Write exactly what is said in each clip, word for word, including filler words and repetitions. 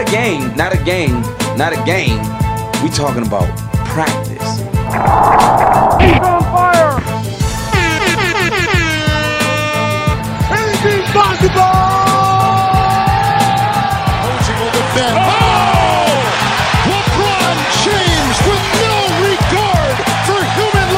game, not a game, not a game. We talking about practice. He's on fire! Anything's possible! Coaching will defend. Oh! LeBron James with no regard for human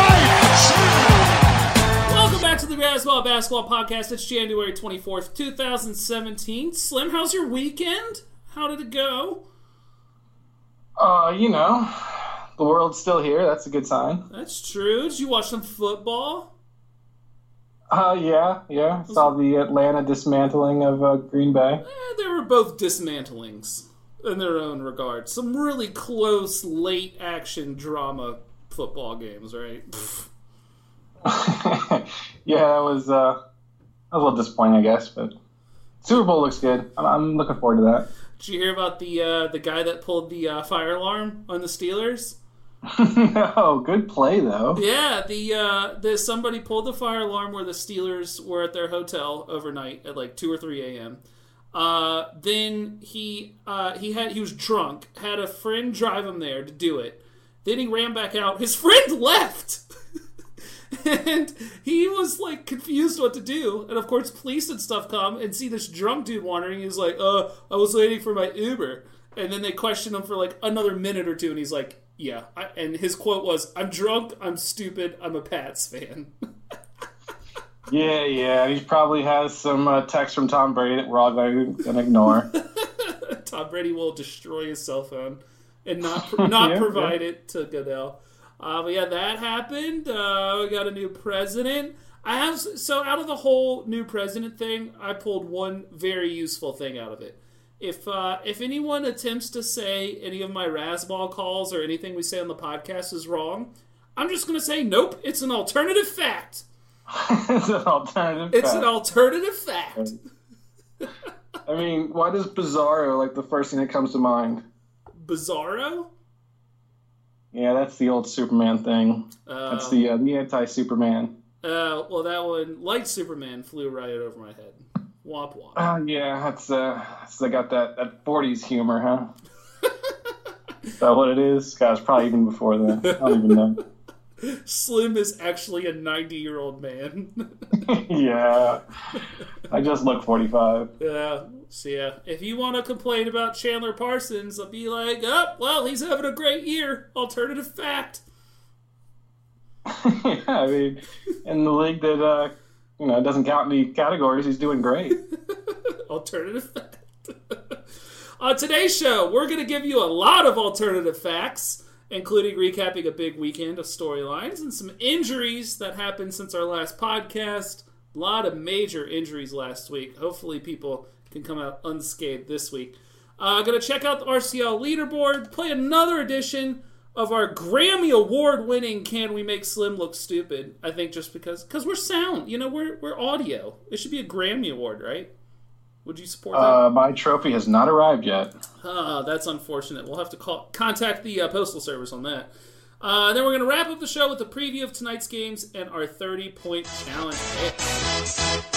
life. Welcome back to the Razzball Basketball Podcast. It's January twenty-fourth, twenty seventeen. Slim, how's your weekend? How did it go? Uh, you know, the world's still here. That's a good sign. That's true. Did you watch some football? Uh, yeah, yeah. Saw the Atlanta dismantling of uh, Green Bay. Eh, they were both dismantlings in their own regard. Some really close, late action drama football games, right? Yeah, it was, uh, a little disappointing, I guess, but Super Bowl looks good. I'm, I'm looking forward to that. Did you hear about the uh, the guy that pulled the uh, fire alarm on the Steelers? No, good play though. Yeah, the uh, the somebody pulled the fire alarm where the Steelers were at their hotel overnight at like two or three a.m. Uh, then he uh, he had he was drunk, had a friend drive him there to do it. Then he ran back out. His friend left. And he was, like, confused what to do. And, of course, police and stuff come and see this drunk dude wandering. He's like, uh, I was waiting for my Uber. And then they question him for, like, another minute or two. And he's like, yeah. I, and his quote was, I'm drunk, I'm stupid, I'm a Pats fan. Yeah, yeah. He probably has some uh, text from Tom Brady that we're all going to ignore. Tom Brady will destroy his cell phone and not not yeah, provide yeah. it to Goodell. Uh, but yeah, that happened. Uh, we got a new president. I have so out of the whole new president thing, I pulled one very useful thing out of it. If uh, if anyone attempts to say any of my Razzball calls or anything we say on the podcast is wrong, I'm just going to say nope. It's an alternative fact. It's an alternative. It's fact. an alternative fact. I mean, why does Bizarro like the first thing that comes to mind? Bizarro? Yeah, that's the old Superman thing. Uh, that's the uh, the anti-Superman. Uh, well, that one, like Superman, flew right over my head. Womp womp. Oh, yeah, that's, uh, so they got that, that forties humor, huh? Is that what it is? Gosh, probably even before then. I don't even know. Slim is actually a ninety-year-old man. Yeah. I just look forty-five. Yeah, so yeah. If you want to complain about Chandler Parsons, I'll be like, oh, well, he's having a great year. Alternative fact. Yeah, I mean, in the league that, uh, you know, doesn't count any categories, he's doing great. Alternative fact. On today's show, we're going to give you a lot of alternative facts, including recapping a big weekend of storylines and some injuries that happened since our last podcast. A lot of major injuries last week. Hopefully people can come out unscathed this week. Uh, going to check out the R C L leaderboard, play another edition of our Grammy Award-winning Can We Make Slim Look Stupid? I think just because because we're sound. You know, we're we're audio. It should be a Grammy Award, right? Would you support that? Uh, my trophy has not arrived yet. Uh, that's unfortunate. We'll have to call, contact the uh, Postal Service on that. Uh, then we're going to wrap up the show with a preview of tonight's games and our thirty-point challenge picks.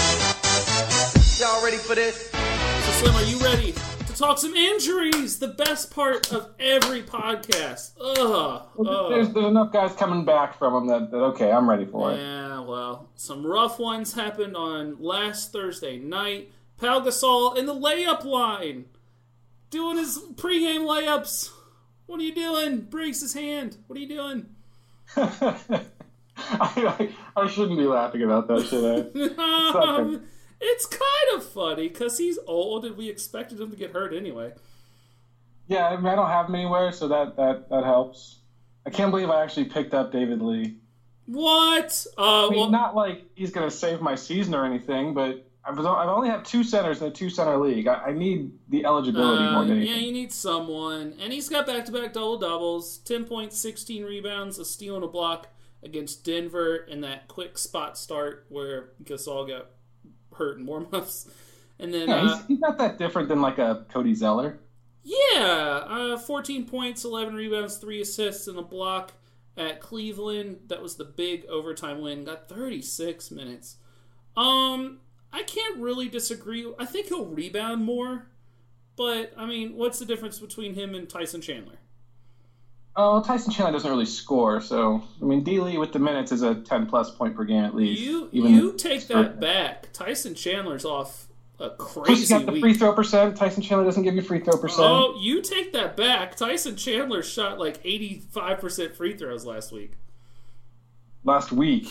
Y'all ready for this? So, Slim, are you ready to talk some injuries? The best part of every podcast. Ugh. Well, there's, there's enough guys coming back from them that, that okay, I'm ready for it. Yeah, well, some rough ones happened on last Thursday night. Pau Gasol in the layup line, doing his pregame layups. What are you doing? Breaks his hand. What are you doing? I, I, I shouldn't be laughing about that, should I? um, it's kind of funny because he's old and we expected him to get hurt anyway. Yeah, I mean, I don't have him anywhere, so that, that, that helps. I can't believe I actually picked up David Lee. What? Uh, I mean, well, not like he's going to save my season or anything, but I've I've only have two centers in a two-center league. I, I need the eligibility uh, more than yeah, anything. you need someone. And he's got back-to-back double-doubles, ten points, sixteen rebounds, a steal and a block against Denver in that quick spot start where Gasol got hurt in warm-ups. And then, Yeah, uh, he's, he's not that different than like a Cody Zeller. yeah, uh, fourteen points, eleven rebounds, three assists, and a block at Cleveland. That was the big overtime win. Got thirty-six minutes. Um... I can't really disagree. I think he'll rebound more. but, I mean, what's the difference between him and Tyson Chandler? Oh, Tyson Chandler doesn't really score, so, I mean, D-Lee with the minutes is a ten-plus point per game at least. You even you take that back. Tyson Chandler's off a crazy He's got the week. free throw percent. Tyson Chandler doesn't give you free throw percent. Oh, you take that back. Tyson Chandler shot like eighty-five percent free throws last week. Last week.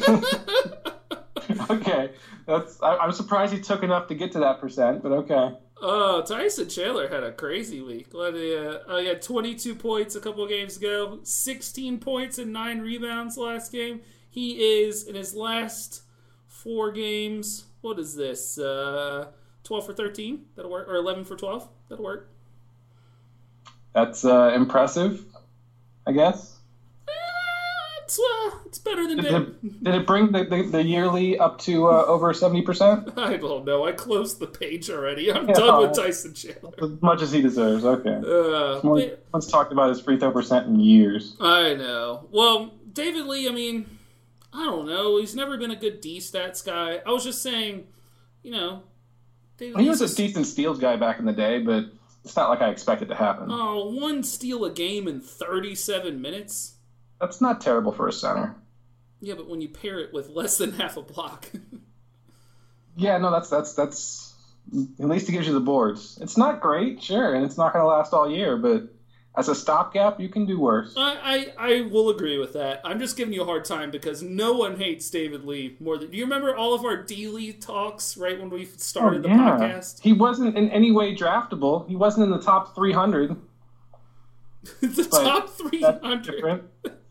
Okay. that's. I, I'm surprised he took enough to get to that percent, but okay. Oh, Tyson Chandler had a crazy week. What, uh, oh, he had twenty-two points a couple of games ago, sixteen points and nine rebounds last game. He is, in his last four games, what is this, uh, twelve for thirteen? That'll work. Or eleven for twelve? That'll work. That's uh, impressive, I guess. It's, uh, it's better than Did Dave. it, did it bring the, the, the yearly up to uh, over seventy percent? I don't know. I closed the page already. I'm Yeah. done with Tyson Chandler. As much as he deserves, okay. Uh, More, but- let's talk about his free throw percent in years. I know. Well, David Lee, I mean, I don't know. He's never been a good D-stats guy. I was just saying, you know, David He Lee's was a decent steals guy back in the day, but it's not like I expect it to happen. Oh, one steal a game in thirty-seven minutes? That's not terrible for a center. Yeah, but when you pair it with less than half a block. Yeah, no, that's that's that's at least it gives you the boards. It's not great, sure, and it's not going to last all year, but as a stopgap, you can do worse. I, I, I will agree with that. I'm just giving you a hard time because no one hates David Lee more than... Do you remember all of our D-Lee talks right when we started Oh, the yeah. podcast? He wasn't in any way draftable. He wasn't in the top three hundred. The But top three That's hundred. different.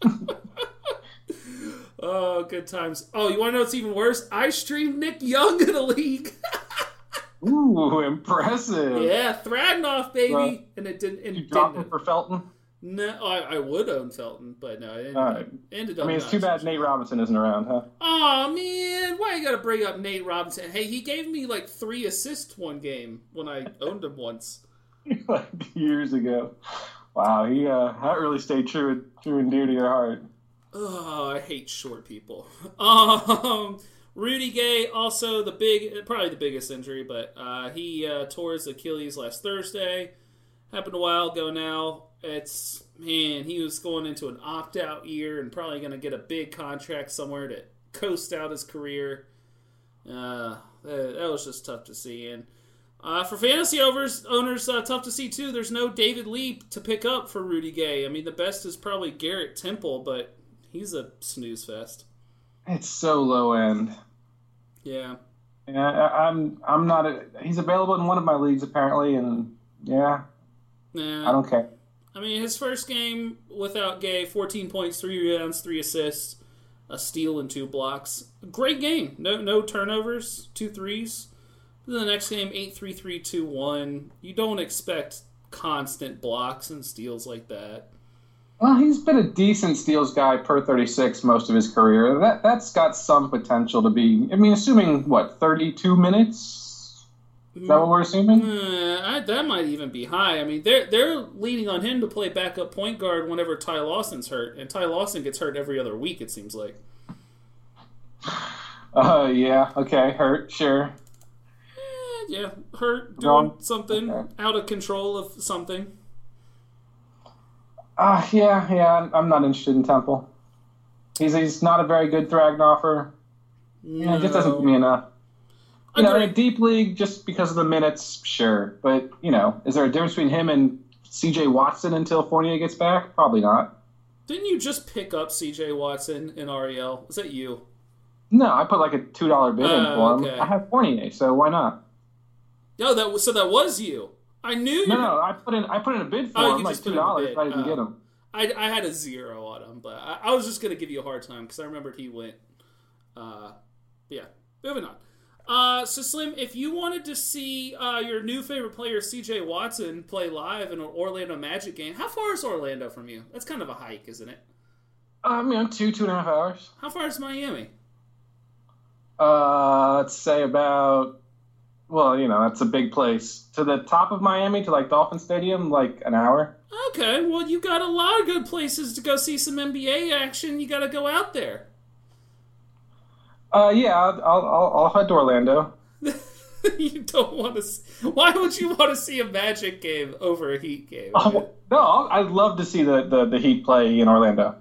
Oh, good times. Oh, you want to know what's even worse? I streamed Nick Young in a league. Ooh, impressive. Yeah, Thradnoff, baby. Well, and it didn't... It You dropped him didn't for Felton? no, I, I would own Felton, but no, it ended, All up, right. ended I up mean, it's not. too bad Nate Robinson isn't around, huh? Oh man, why you gotta bring up Nate Robinson? Hey, he gave me like three assists one game when I owned him once. Like years ago. Wow, he uh, that really stayed true, true and dear to your heart. Oh, I hate short people. Um, Rudy Gay, also the big, probably the biggest injury, but uh, he uh, tore his Achilles last Thursday. Happened a while ago now. It's, man, he was going into an opt-out year and probably going to get a big contract somewhere to coast out his career. Uh, that, that was just tough to see. And uh, for fantasy owners, owners uh, tough to see too. There's no David Lee to pick up for Rudy Gay. I mean, the best is probably Garrett Temple, but he's a snooze fest. It's so low end. Yeah. Yeah, I, I'm I'm not. A, he's available in one of my leagues apparently, and yeah, Yeah. I don't care. I mean, his first game without Gay, fourteen points, three rebounds, three assists, a steal, and two blocks. Great game. No no turnovers, two threes. Then the next game, eight three three two one. You don't expect constant blocks and steals like that. Well, he's been a decent steals guy per thirty-six most of his career. That that's got some potential to be. I mean, assuming what thirty-two minutes. Is that what we're assuming? Uh, I, that might even be high. I mean, they're they're leaning on him to play backup point guard whenever Ty Lawson's hurt, and Ty Lawson gets hurt every other week. It seems like. Uh, yeah. Okay, hurt. Sure. Eh, yeah, hurt, doing Wrong. something, Okay. out of control of something. Uh, yeah, yeah. I'm- I'm not interested in Temple. He's he's not a very good Thragnofer. Yeah, it just doesn't give me enough. You know, in a deep league, just because of the minutes, sure. But, you know, is there a difference between him and C J Watson until Fournier gets back? Probably not. Didn't you just pick up C J Watson in R E L? Was that you? No, I put like a two dollar bid in Oh, for him. okay. I have Fournier, so why not? No, that was, so that was you. I knew you. No, no, I put in I put in a bid for Oh, you him, like just put two in a dollars, bid. but I didn't Oh. get him. I, I had a zero on him, but I, I was just going to give you a hard time because I remembered he went. Uh, yeah, moving on. Uh, so, Slim, if you wanted to see uh, your new favorite player, C J Watson, play live in an Orlando Magic game, how far is Orlando from you? That's kind of a hike, isn't it? Um, you know, two, two and a half hours. How far is Miami? Uh, let's say about, well, you know, that's a big place. To the top of Miami, to like Dolphin Stadium, like an hour. Okay, well, you got a lot of good places to go see some N B A action. You got to go out there. Uh, yeah, I'll, I'll, I'll head to Orlando. You don't want to. See, why would you want to see a Magic game over a Heat game? Oh, no, I'd love to see the, the, the Heat play in Orlando.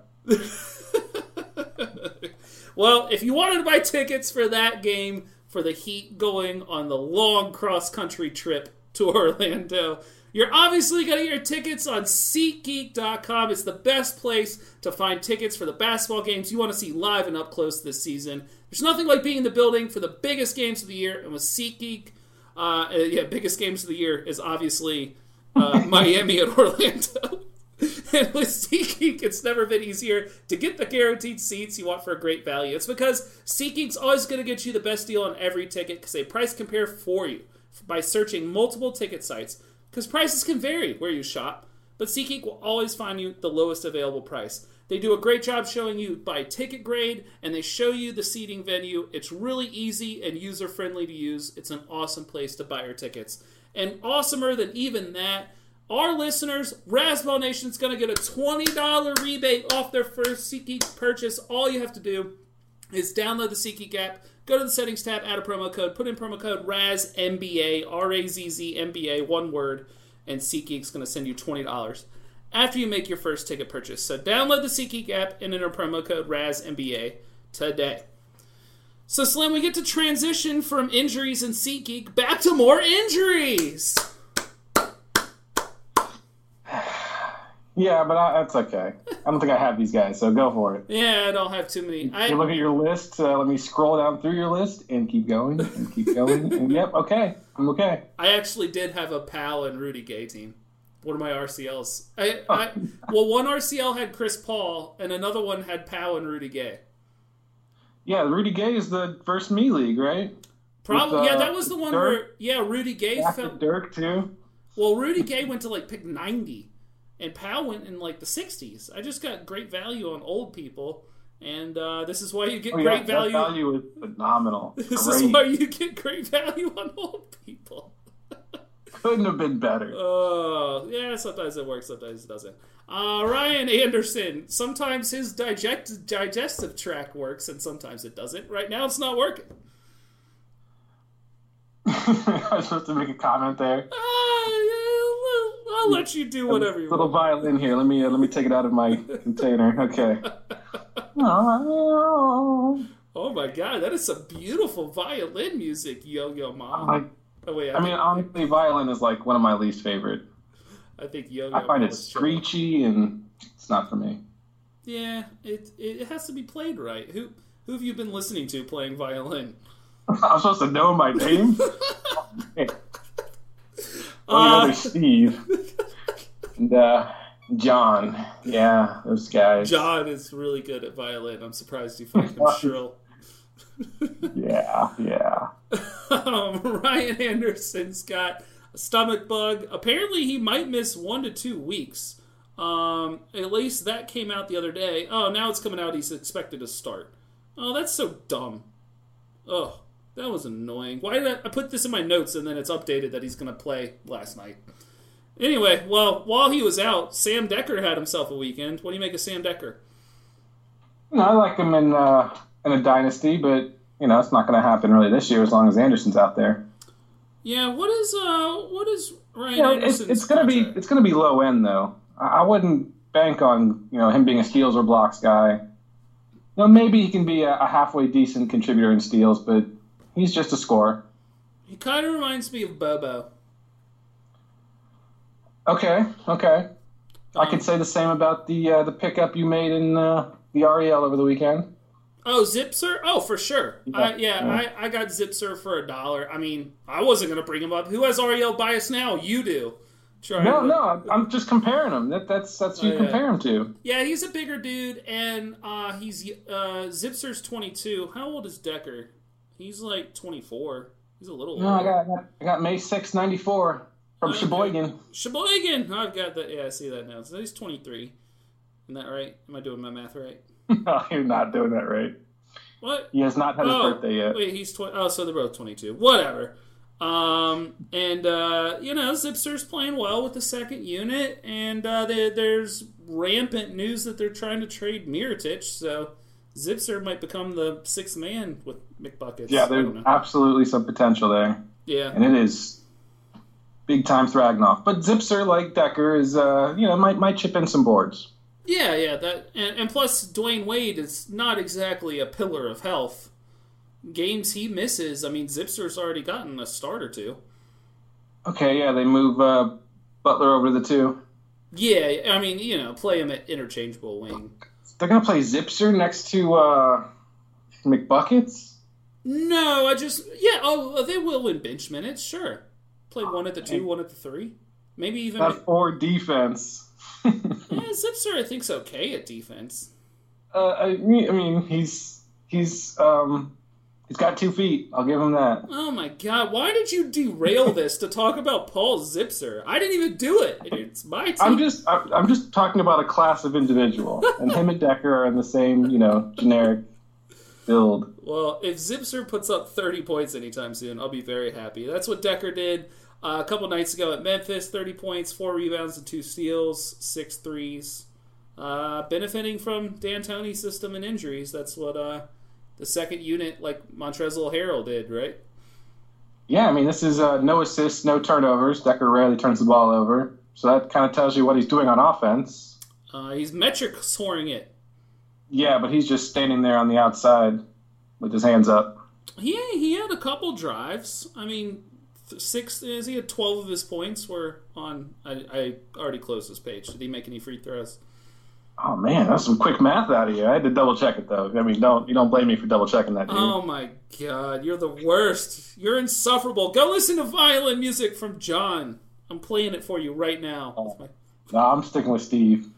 Well, if you wanted to buy tickets for that game, for the Heat going on the long cross-country trip to Orlando, you're obviously going to get your tickets on SeatGeek dot com. It's the best place to find tickets for the basketball games you want to see live and up close this season. There's nothing like being in the building for the biggest games of the year, and with SeatGeek, uh, yeah, biggest games of the year is obviously uh, Miami and Orlando. And with SeatGeek, it's never been easier to get the guaranteed seats you want for a great value. It's because SeatGeek's always going to get you the best deal on every ticket because they price compare for you by searching multiple ticket sites. Because prices can vary where you shop, but SeatGeek will always find you the lowest available price. They do a great job showing you by ticket grade, and they show you the seating venue. It's really easy and user-friendly to use. It's an awesome place to buy your tickets. And awesomer than even that, our listeners, Razzball Nation's going to get a twenty dollars rebate off their first SeatGeek purchase. All you have to do is download the SeatGeek app, go to the settings tab, add a promo code, put in promo code R A Z M B A, R A Z Z M B A, one word, and SeatGeek's going to send you twenty dollars after you make your first ticket purchase. So download the SeatGeek app and enter promo code R A Z M B A today. So Slim, we get to transition from injuries and SeatGeek back to more injuries. Yeah, but I, that's okay. I don't think I have these guys, so go for it. Yeah, I don't have too many. I, you look at your list. Uh, let me scroll down through your list and keep going and keep going. And yep, okay, I'm okay. I actually did have a Powell and Rudy Gay team. One of my R C Ls. I, I well, one R C L had Chris Paul, and another one had Powell and Rudy Gay. Yeah, Rudy Gay is the first Me League, right? Probably. With, uh, yeah, that was the one Dirk, where yeah, Rudy Gay fell. Dirk too. Well, Rudy Gay went to like pick ninety. And Powell went in like the sixties. I just got great value on old people, and uh, this is why you get oh, yeah, great that value. value is phenomenal. This great. is why you get great value on old people. Couldn't have been better. Oh, uh, yeah, sometimes it works, sometimes it doesn't. Uh, Ryan Anderson, sometimes his digest- digestive tract works, and sometimes it doesn't. Right now, it's not working. I was supposed to make a comment there. Uh, yeah. I'll let you do whatever you little want. Little violin here. Let me uh, let me take it out of my container. Okay. Oh my god, that is some beautiful violin music, Yo-Yo Ma. I, oh wait, I, I mean, honestly, violin is like one of my least favorite. I think Yo-Yo I find Ma it was screechy and it's not for me. Yeah, it it has to be played right. Who who have you been listening to playing violin? I'm supposed to know my name. Okay. Oh, Uh, there's Steve and uh, John. Yeah, those guys. John is really good at violin. I'm surprised you find him shrill. Yeah, yeah. um, Ryan Anderson's got a stomach bug. Apparently, he might miss one to two weeks. Um, at least that came out the other day. Oh, now it's coming out he's expected to start. Oh, that's so dumb. Oh. That was annoying. Why did I, I put this in my notes and then it's updated that he's going to play last night? Anyway, well, while he was out, Sam Decker had himself a weekend. What do you make of Sam Decker? You know, I like him in uh, in a dynasty, but you know it's not going to happen really this year as long as Anderson's out there. Yeah, what is uh, what is Ryan Yeah, Anderson's it's, it's going to be it's going to be low end though. I, I wouldn't bank on you know him being a steals or blocks guy. You know, maybe he can be a, a halfway decent contributor in steals, but he's just a scorer. He kind of reminds me of Bobo. Okay, okay. Um, I could say the same about the uh, the pickup you made in uh, the R E L over the weekend. Oh, Zipser? Oh, for sure. Yeah, I, yeah, yeah. I, I got Zipser for a dollar. I mean, I wasn't going to bring him up. Who has R E L bias now? You do. Trying No, to... no, I'm just comparing them. That, that's that's who Oh, you yeah. compare him to. Yeah, he's a bigger dude, and uh, he's uh, Zipser's twenty-two. How old is Decker? He's like twenty-four. He's a little No, I older. got I got, I got May sixth, ninety-four from Okay. Sheboygan. Sheboygan! I've got that. Yeah, I see that now. So he's twenty-three. Isn't that right? Am I doing my math right? No, you're not doing that right. What? He has not had his Oh, birthday yet. Wait, he's twenty. Oh, so they're both twenty-two. Whatever. Um, and uh, you know, Zipser's playing well with the second unit, and uh, they, there's rampant news that they're trying to trade Mirotic. So Zipser might become the sixth man with McBuckets. Yeah, I don't there's know. absolutely some potential there. Yeah. And it is big time Thragnoff. But Zipser, like Decker, is, uh, you know, might might chip in some boards. Yeah, yeah. That and, and plus, Dwayne Wade is not exactly a pillar of health. Games he misses, I mean, Zipser's already gotten a start or two. Okay, yeah, they move uh, Butler over to the two. Yeah, I mean, you know, play him at interchangeable wing. They're going to play Zipser next to uh, McBuckets? No, I just... Yeah, oh, they will win bench minutes, sure. Play one at the two, one at the three. Maybe even... That's four defense. yeah, Zipser, I think's okay at defense. Uh, I mean, I mean, he's... He's, um... He's got two feet. I'll give him that. Oh my god, why did you derail this to talk about Paul Zipser? I didn't even do it. It's my team. I'm just I'm, I'm just talking about a class of individual. And him and Decker are in the same, you know, generic build. Well, if Zipser puts up thirty points anytime soon, I'll be very happy. That's what Decker did uh, a couple nights ago at Memphis. thirty points, four rebounds and two steals, six threes. Uh, benefiting from D'Antoni's system and injuries. That's what... Uh, the second unit, like Montrezl Harrell did, right? Yeah, I mean, this is uh, no assists, no turnovers. Decker rarely turns the ball over. So that kind of tells you what he's doing on offense. Uh, he's metric scoring it. Yeah, but he's just standing there on the outside with his hands up. He, he had a couple drives. I mean, six, he had twelve of his points were on... I, I already closed this page. Did he make any free throws? Oh man, that's some quick math out of you. I had to double check it though. I mean, don't you don't blame me for double checking that, dude. Oh my god, you're the worst. You're insufferable. Go listen to violin music from John. I'm playing it for you right now. Oh. My... No, I'm sticking with Steve.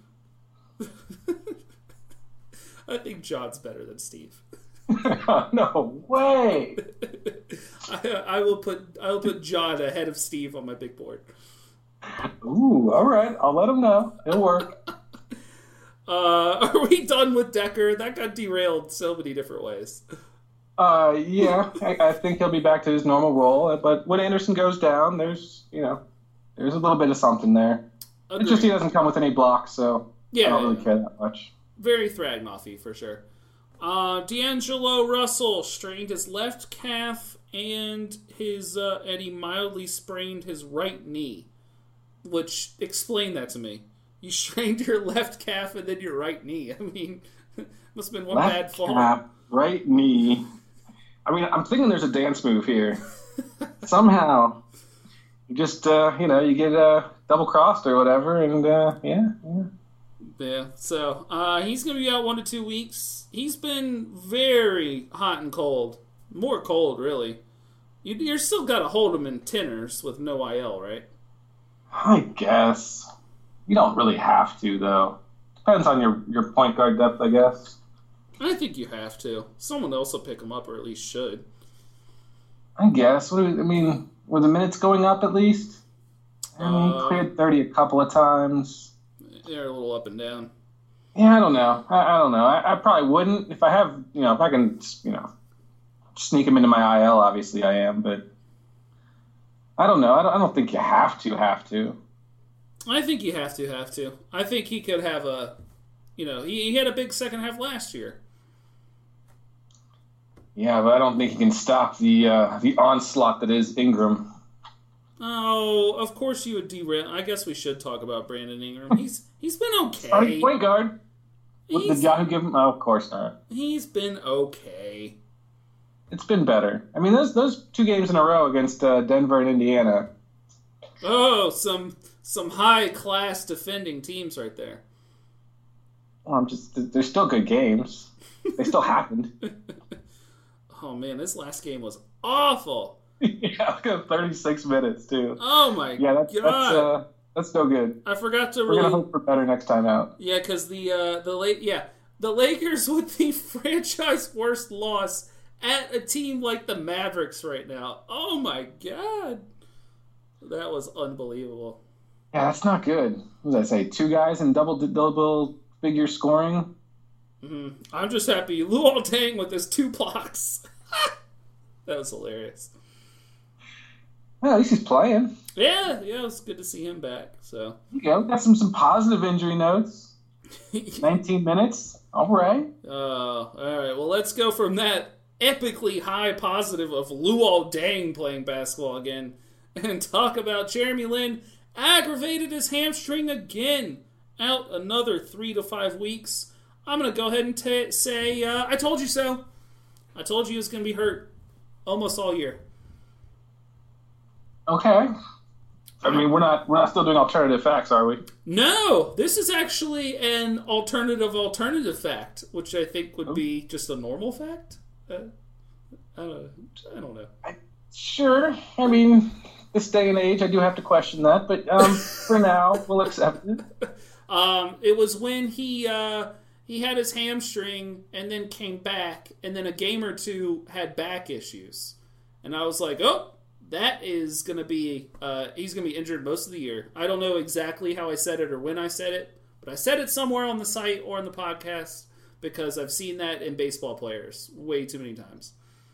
I think John's better than Steve. No way. I, I will put I will put John ahead of Steve on my big board. Ooh, all right. I'll let him know. It'll work. Uh, are we done with Decker? That got derailed so many different ways. Uh, yeah, I, I think he'll be back to his normal role. But when Anderson goes down, there's, you know, there's a little bit of something there. Agreed. It's just he doesn't come with any blocks, so yeah, I don't really care that much. Very Thragnoffy for sure. Uh, D'Angelo Russell strained his left calf and his uh, and he mildly sprained his right knee. Which explain that to me. You strained your left calf and then your right knee. I mean, must have been one left bad fall. Calf, right knee. I mean, I'm thinking there's a dance move here. Somehow, you just uh, you know, you get uh, double crossed or whatever, and uh, yeah, yeah. Yeah. So uh, he's gonna be out one to two weeks. He's been very hot and cold, more cold really. You, you're still got to hold him in tenors with no I L, right? I guess. You don't really have to, though. Depends on your, your point guard depth, I guess. I think you have to. Someone else will pick him up, or at least should. I guess. What do we, I mean, were the minutes going up at least? I mean, Uh, he cleared thirty a couple of times. They're a little up and down. Yeah, I don't know. I, I don't know. I, I probably wouldn't. If I have, you know, if I can, you know, sneak him into my I L, obviously I am, but I don't know. I don't, I don't think you have to have to. I think you have to, have to. I think he could have a, you know, he, he had a big second half last year. Yeah, but I don't think he can stop the uh, the onslaught that is Ingram. Oh, of course you would derail. I guess we should talk about Brandon Ingram. He's he's been okay. Starting point guard. What, He's- did Yahoo give him? Oh, of course not. He's been okay. It's been better. I mean, those those two games in a row against uh, Denver and Indiana. Oh, some some high class defending teams right there. Well, I'm just they're still good games. They still happened. Oh man, this last game was awful. Yeah, look at thirty-six minutes too. Oh my Yeah, that's god. that's uh, that's no good. I forgot to We're really gonna hope for better next time out. Yeah, because the uh, the late yeah the Lakers with the franchise worst loss at a team like the Mavericks right now. Oh my god, that was unbelievable. Yeah, that's not good. What did I say? Two guys in double double figure scoring. Mm-hmm. I'm just happy Luol Deng with his two blocks. That was hilarious. Well, at least he's playing. Yeah, yeah, it was good to see him back. So You go. Got some some positive injury notes. nineteen minutes. All right. Uh, all right, well, let's go from that epically high positive of Luol Deng playing basketball again and talk about Jeremy Lin aggravated his hamstring again. Out another three to five weeks. I'm going to go ahead and t- say, uh, I told you so. I told you he was going to be hurt almost all year. Okay. I mean, we're not we're not still doing alternative facts, are we? No, this is actually an alternative alternative fact, which I think would be just a normal fact. Uh, I don't know. I don't know. I, sure. I mean, this day and age, I do have to question that, but um, for now, we'll accept it. Um, it was when he uh, he had his hamstring and then came back, and then a game or two had back issues, and I was like, oh. That is going to be, uh, he's going to be injured most of the year. I don't know exactly how I said it or when I said it, but I said it somewhere on the site or on the podcast because I've seen that in baseball players way too many times.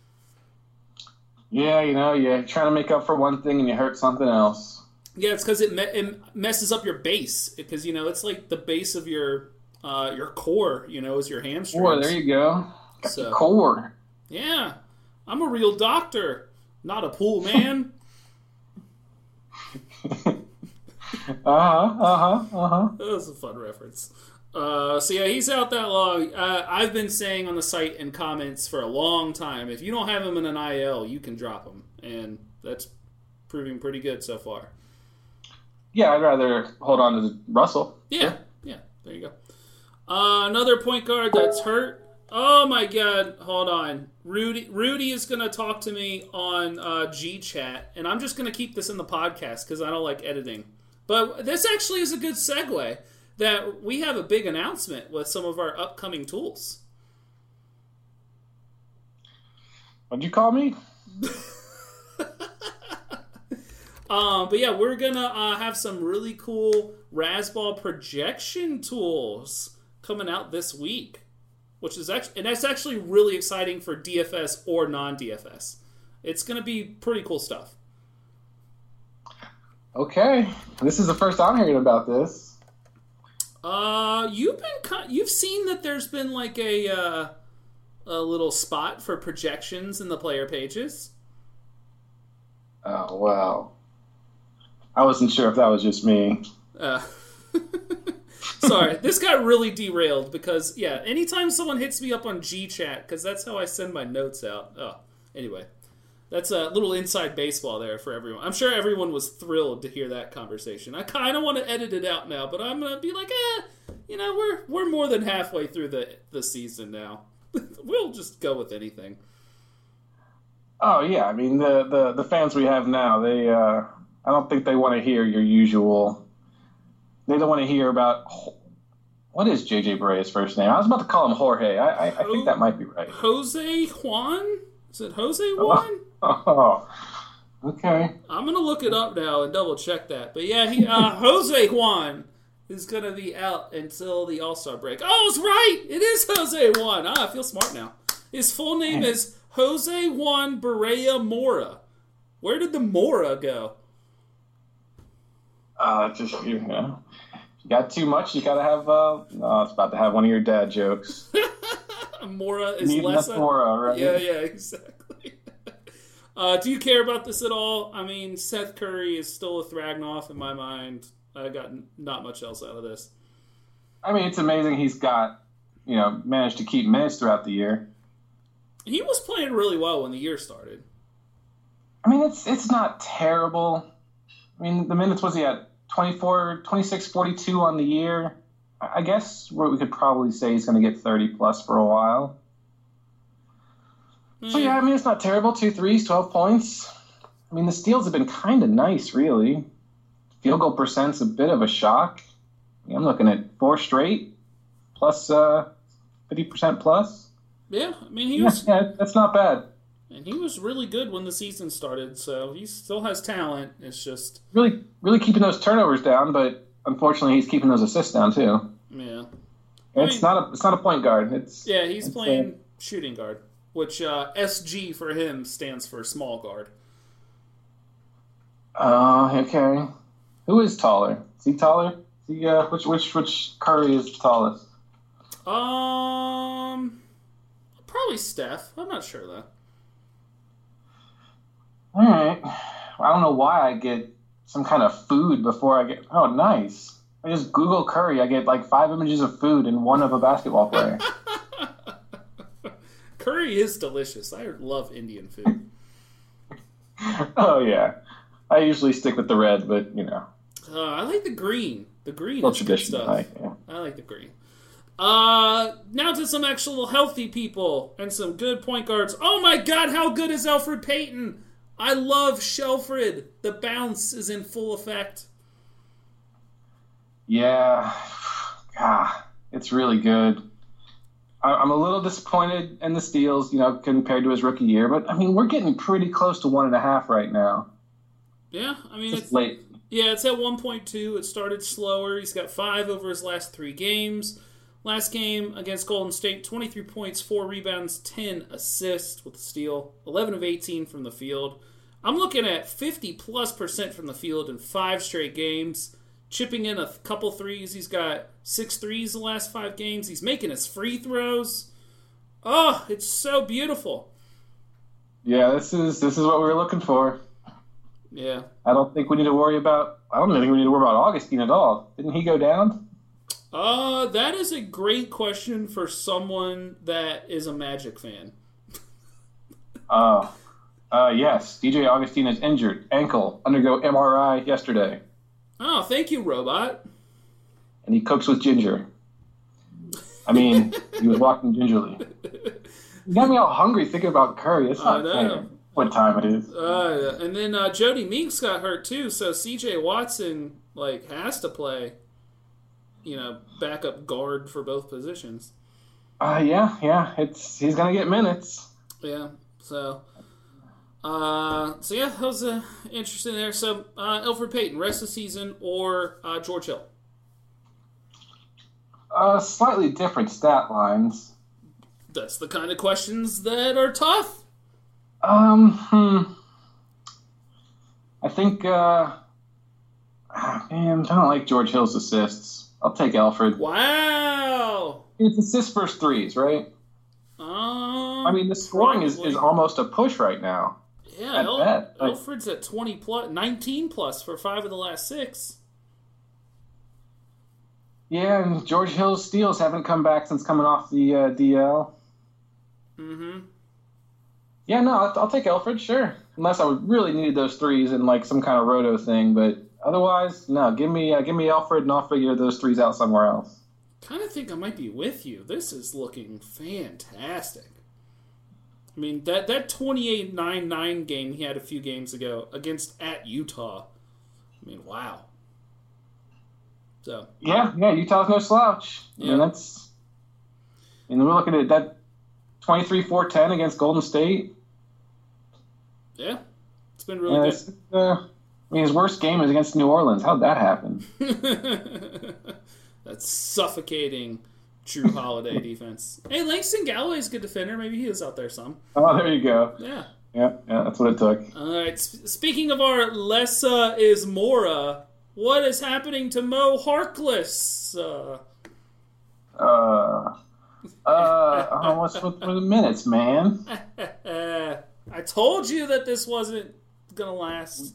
Yeah, you know, you're trying to make up for one thing and you hurt something else. Yeah, it's because it, me- it messes up your base because, you know, it's like the base of your uh, your core, you know, is your hamstrings. Core, there you go. Got So, the core. Yeah, I'm a real doctor. Not a pool man. uh-huh, uh-huh, uh-huh. That was a fun reference. Uh, so yeah, he's out that long. Uh, I've been saying on the site and comments for a long time, if you don't have him in an I L, you can drop him. And that's proving pretty good so far. Yeah, I'd rather hold on to Russell. Yeah, Sure. yeah, there you go. Uh, another point guard that's hurt. Oh my god, hold on. Rudy Rudy is going to talk to me on uh, G Chat, and I'm just going to keep this in the podcast because I don't like editing. But this actually is a good segue that we have a big announcement with some of our upcoming tools. What'd you call me? um, but yeah, we're going to uh, have some really cool Razzball projection tools coming out this week. Which is actually, and that's actually really exciting for D F S or non-D F S. It's going to be pretty cool stuff. Okay, this is the first I'm hearing about this. Uh, you've been, you've seen that there's been like a uh, a little spot for projections in the player pages. Oh wow, I wasn't sure if that was just me. Uh, Sorry, this got really derailed because, yeah, anytime someone hits me up on G Chat, because that's how I send my notes out. Oh, anyway, that's a little inside baseball there for everyone. I'm sure everyone was thrilled to hear that conversation. I kind of want to edit it out now, but I'm going to be like, eh, you know, we're we're more than halfway through the, the season now. We'll just go with anything. Oh, yeah, I mean, the, the, the fans we have now, they, uh, I don't think they want to hear your usual... They don't want to hear about... What is J J Barea's first name? I was about to call him Jorge. I, I, I think that might be right. Jose Juan? Is it Jose Juan? Oh, okay. I'm going to look it up now and double check that. But yeah, he, uh, Jose Juan is going to be out until the All-Star break. Oh, it's right! It is Jose Juan. Ah, I feel smart now. His full name is Jose Juan Barea Mora. Where did the Mora go? Uh, just, you know, if you got too much, you gotta have, uh, no, it's about to have one of your dad jokes. Mora is Need less. enough Mora, right? Yeah, yeah, exactly. uh, do you care about this at all? I mean, Seth Curry is still a Thragnoff in my mind. I got not much else out of this. I mean, it's amazing he's got, you know, managed to keep minutes throughout the year. He was playing really well when the year started. I mean, it's it's not terrible. I mean, the minutes, was he at twenty-four, twenty-six, forty-two on the year? I guess we could probably say he's going to get thirty plus for a while. Mm. So, yeah, I mean, it's not terrible. Two threes, twelve points. I mean, the steals have been kind of nice, really. Field goal percent's a bit of a shock. I mean, I'm looking at four straight, plus uh, fifty percent plus. Yeah, I mean, he yeah, was... Yeah, that's not bad. And he was really good when the season started, so he still has talent. It's just... Really really keeping those turnovers down, but unfortunately he's keeping those assists down, too. Yeah. It's I mean, not a it's not a point guard. It's Yeah, he's it's playing a, shooting guard, which uh, S G for him stands for small guard. Uh, okay. Who is taller? Is he taller? Is he, uh, which, which, which Curry is the tallest? Um... probably Steph. I'm not sure though. All right. I don't know why I get some kind of food before I get. Oh, nice. I just Google Curry. I get like five images of food and one of a basketball player. Curry is delicious. I love Indian food. Oh yeah. I usually stick with the red, but you know. Uh, I like the green. The green Well, is good tradition, stuff. like, yeah. I like the green. Uh, now to some actual healthy people and some good point guards. Oh my God, how good is Elfrid Payton? I love Shelfrid. The bounce is in full effect. Yeah, God, it's really good. I, I'm a little disappointed in the steals, you know, compared to his rookie year. But I mean, we're getting pretty close to one and a half right now. Yeah, I mean It's it's late. Yeah, it's at one point two. It started slower. He's got five over his last three games. Last game against Golden State, twenty-three points, four rebounds, ten assists with a steal, eleven of eighteen from the field. I'm looking at fifty plus percent from the field in five straight games, chipping in a couple threes. He's got six threes the last five games. He's making his free throws. Oh, it's so beautiful. Yeah, this is this is what we were looking for. Yeah. I don't think we need to worry about. I don't even think we need to worry about Augustine at all. Didn't he go down? Uh, that is a great question for someone that is a Magic fan. Oh, uh, yes. D J Augustine is injured. Ankle. Undergo M R I yesterday. Oh, thank you, Robot. And he cooks with ginger. I mean, he was walking gingerly. You got me all hungry thinking about Curry. It's not I know. fair what time it is. Uh, and then uh, Jody Meeks got hurt too, so C J Watson like has to play, you know, backup guard for both positions. Uh, yeah, yeah. It's he's gonna get minutes. Yeah. So, uh, so yeah, that was uh, interesting there. So, uh, Elfrid Payton, rest of the season or uh, George Hill? Uh, slightly different stat lines. That's the kind of questions that are tough. Um, hmm. I think, uh, ah, man, I don't like George Hill's assists. I'll take Elfrid. Wow. It's assists versus threes, right? Um, I mean, the scoring is, probably. is almost a push right now. Yeah, at El- best. Like- Elfrid's at twenty plus, nineteen plus for five of the last six. Yeah, and George Hill's steals haven't come back since coming off the uh, D L. Mm-hmm. Yeah, no, I'll, I'll take Elfrid, sure. Unless I would really need those threes in like some kind of roto thing, but otherwise, no. Give me, uh, give me Elfrid, and I'll figure those threes out somewhere else. Kind of think I might be with you. This is looking fantastic. I mean, that that twenty-eight nine nine game he had a few games ago against at Utah. I mean, wow. So Yeah, yeah, Utah's no slouch. Yeah. I mean, that's. And we're looking at that twenty-three four ten against Golden State. yeah, it's been really Yeah, good. it's, uh, I mean, his worst game is against New Orleans. How'd that happen? That's suffocating Drew Holiday defense. Hey, Langston Galloway's a good defender. Maybe he is out there some. Oh, there you go. Yeah. Yeah, yeah, that's what it took. All right. S- speaking of our Lessa is Mora, what is happening to Mo Harkless? Uh, Uh, uh, oh, what's with the minutes, man? uh, I told you that this wasn't gonna last.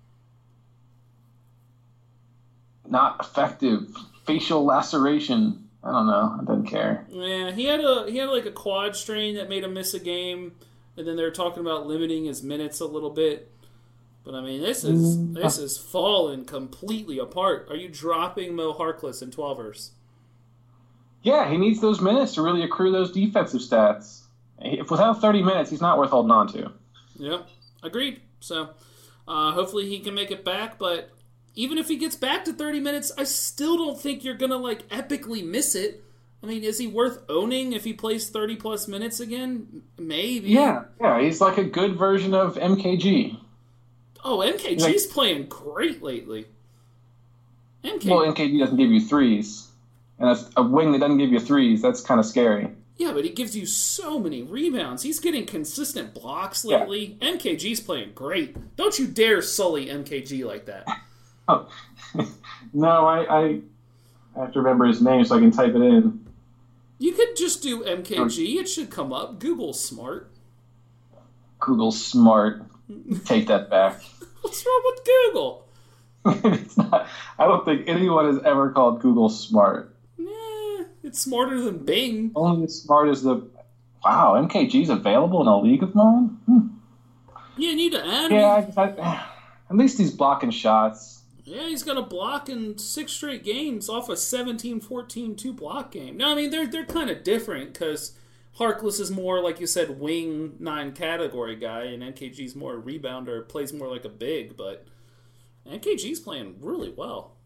Not effective. Facial laceration. I don't know. I don't care. Yeah, he had a he had like a quad strain that made him miss a game, and then they were talking about limiting his minutes a little bit. But I mean, this is this is fallen completely apart. Are you dropping Mo Harkless in twelvers? Yeah, he needs those minutes to really accrue those defensive stats. If without thirty minutes, he's not worth holding on to. Yep, agreed. So uh, hopefully he can make it back. But even if he gets back to thirty minutes, I still don't think you're gonna like epically miss it. I mean, is he worth owning if he plays thirty plus minutes again? Maybe. Yeah, yeah, he's like a good version of M K G. Oh, M K G's Like- playing great lately. M K, Well, M K G doesn't give you threes, and that's a wing that doesn't give you threes. That's kind of scary. yeah, but he gives you so many rebounds. He's getting consistent blocks Yeah. lately. M K G's playing great. Don't you dare sully M K G like that. Oh, no, I, I have to remember his name so I can type it in. You could just do M K G. It should come up. Google's smart. Google's smart. Take that back. What's wrong with Google? It's not, I don't think anyone has ever called Google smart. Nah, it's smarter than Bing. Only as smart as the... Wow, M K G's available in a league of mine? Hmm. You need to add him. Yeah, I, I, at least he's blocking shots. Yeah, he's got a block in six straight games off a seventeen fourteen two-block game. No, I mean, they're they're kind of different because Harkless is more, like you said, wing nine category guy, and M K G's more a rebounder, plays more like a big, but M K G's playing really well.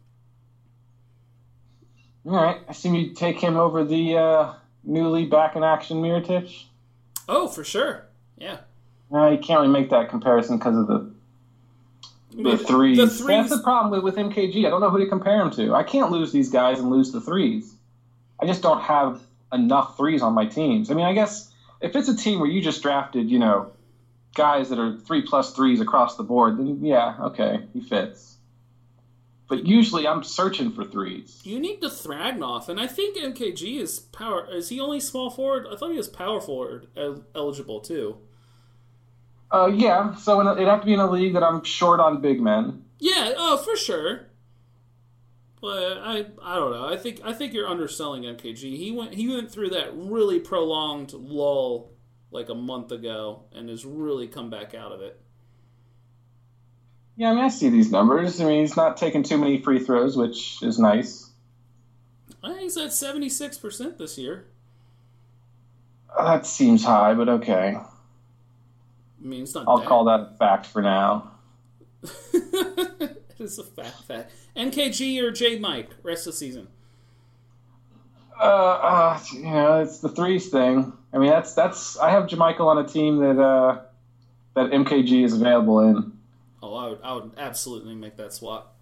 All right, I see you take him over the uh, newly back in action Mirotic. Oh, for sure. Yeah. No, you can't really make that comparison because of the the threes. The threes. That's the problem with, with M K G. I don't know who to compare him to. I can't lose these guys and lose the threes. I just don't have enough threes on my teams. I mean, I guess if it's a team where you just drafted, you know, guys that are three plus threes across the board, then yeah, okay, he fits. But usually I'm searching for threes. You need the Thragnoff, and I think M K G is power. Is he only small forward? I thought he was power forward el- eligible too. Uh, yeah, so in a, it'd have to be in a league that I'm short on big men. Yeah, oh, for sure. But I, I don't know. I think I think you're underselling M K G. He went he went through that really prolonged lull like a month ago, and has really come back out of it. Yeah, I mean, I see these numbers. I mean, he's not taking too many free throws, which is nice. I think he's at seventy-six percent this year. Uh, that seems high, but okay. I mean, it's not I'll bad. call that a fact for now. It is a fact, fact. M K G or J Mike, rest of the season? Uh, uh, you know, it's the threes thing. I mean, that's that's. I have JaMychal on a team that uh, that M K G is available in. Oh, I would, I would absolutely make that swap.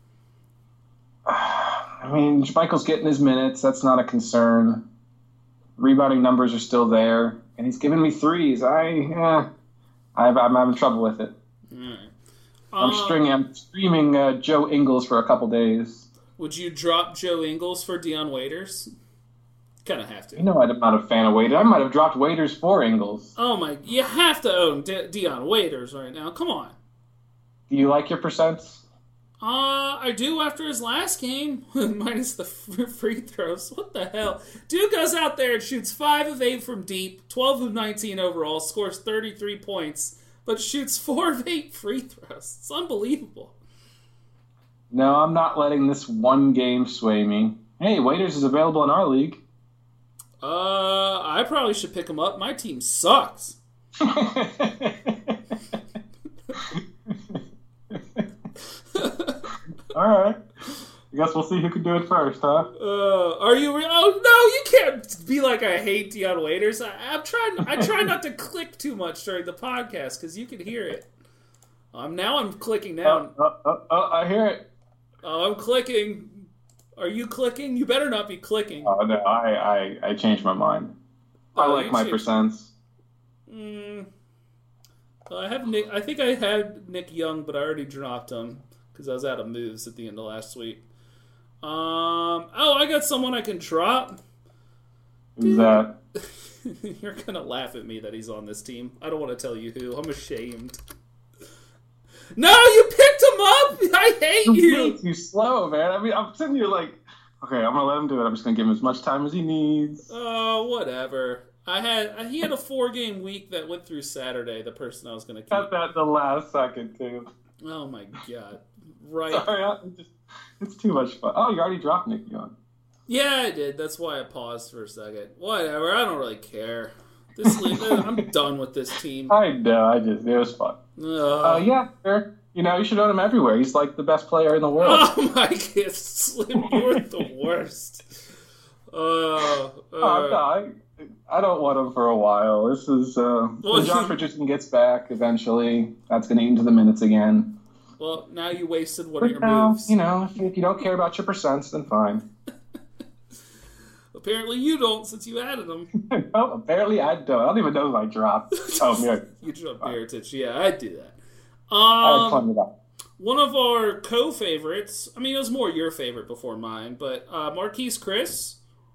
I mean, JaMychal's getting his minutes. That's not a concern. Rebounding numbers are still there, and he's giving me threes. I, yeah, I've, I'm having trouble with it. Right. I'm Um, stringing. I'm streaming uh, Joe Ingles for a couple days. Would you drop Joe Ingles for Dion Waiters? Kind of have to. You know, I'm not a fan of Waiters. I might have dropped Waiters for Ingles. Oh my! You have to own De- Dion Waiters right now. Come on. Do you like your percents? Uh, I do after his last game, minus the f- free throws. What the hell? Dude goes out there and shoots five of eight from deep, twelve of nineteen overall, scores thirty-three points, but shoots four of eight free throws. It's unbelievable. No, I'm not letting this one game sway me. Hey, Waiters is available in our league. Uh, I probably should pick him up. My team sucks. All right. I guess we'll see who can do it first, huh? Uh, are you? Re- oh no, you can't be like I hate Dion Waiters. I, I'm trying. I try not to click too much during the podcast because you can hear it. Um, now I'm clicking down. Oh, oh, oh, oh, I hear it. Oh, I'm clicking. Are you clicking? You better not be clicking. Oh no, I I, I changed my mind. I Oh, like you my changed- percents. Mm, I have Nick. I think I had Nick Young, but I already dropped him because I was out of moves at the end of last week. Um. Oh, I got someone I can drop. Who's that? You're gonna laugh at me that he's on this team. I don't want to tell you who. I'm ashamed. No, you picked him up. I hate you. Too slow, man. I mean, I'm sitting here like, okay, I'm gonna let him do it. I'm just gonna give him as much time as he needs. Oh, whatever. I had he had a four game week that went through Saturday. The person I was gonna keep. Got that at the last second too. Oh my god! Right. Sorry, I, just, it's too much fun. Oh, you already dropped Nick Young. Yeah, I did. That's why I paused for a second. Whatever. I don't really care. This league, I'm done with this team. I know. I just it was fun. Uh, Uh, yeah, sure. You know, you should own him everywhere. He's like the best player in the world. Oh my god, Slim, you're the worst. Uh, uh, Oh, no, I, I don't want him for a while. This is uh, when Josh Richardson gets back eventually. That's going to eat into the minutes again. well, now you wasted one But of your now, moves. you know, if you, if you don't care about your percents, then fine. Apparently you don't, since you added them. Well, apparently I don't. I don't even know who I dropped. Oh, yeah. You dropped Mirotic. Yeah, I'd do that. I had Um, plenty of that. one of our co-favorites, I mean, it was more your favorite before mine, but uh, Marquise Chris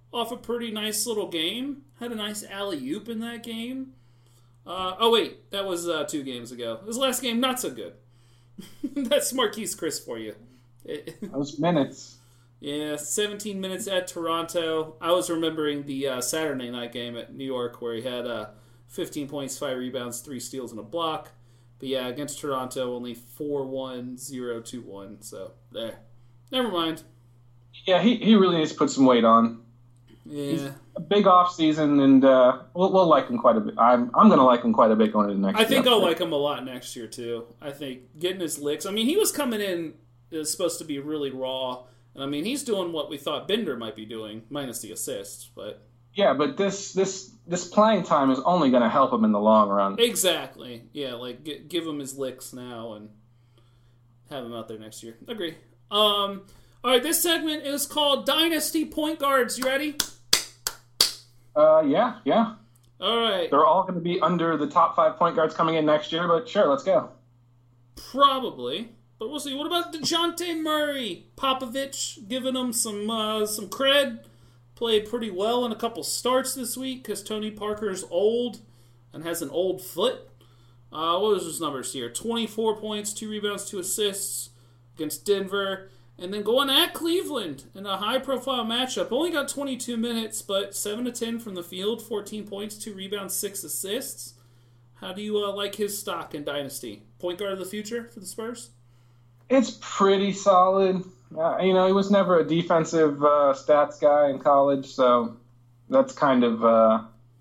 off a pretty nice little game. Had a nice alley-oop in that game. Uh, oh, wait. That was uh, two games ago. His last game, not so good. That's Marquise Chris for you. Those minutes. Yeah, seventeen minutes at Toronto. I was remembering the uh, Saturday night game at New York where he had uh, fifteen points, five rebounds, three steals, and a block. But yeah, against Toronto, only four one, zero two one. So, there. Never mind. Yeah, he, he really needs to put some weight on. Yeah. He's a big off season, and uh, we'll, we'll like him quite a bit. I'm I'm going to like him quite a bit going into next I year. I think I'll like him a lot next year, too. I think getting his licks. I mean, he was coming in, it was supposed to be really raw. And I mean, he's doing what we thought Bender might be doing, minus the assists. But yeah, but this this this playing time is only going to help him in the long run. Exactly. Yeah, like g- give him his licks now and have him out there next year. Agree. Um. All right, this segment is called Dynasty Point Guards. You ready? Uh, yeah, yeah. All right. They're all going to be under the top five point guards coming in next year, but sure, let's go. Probably. But we'll see. What about DeJounte Murray? Popovich giving him some uh, some cred. Played pretty well in a couple starts this week because Tony Parker's old and has an old foot. Uh, what was his numbers here? twenty-four points, two rebounds, two assists against Denver. And then going at Cleveland in a high-profile matchup. Only got twenty-two minutes, but seven to ten from the field, fourteen points, two rebounds, six assists. How do you uh, like his stock in Dynasty? Point guard of the future for the Spurs? It's pretty solid. Uh, you know, he was never a defensive uh, stats guy in college, so that's kind of uh,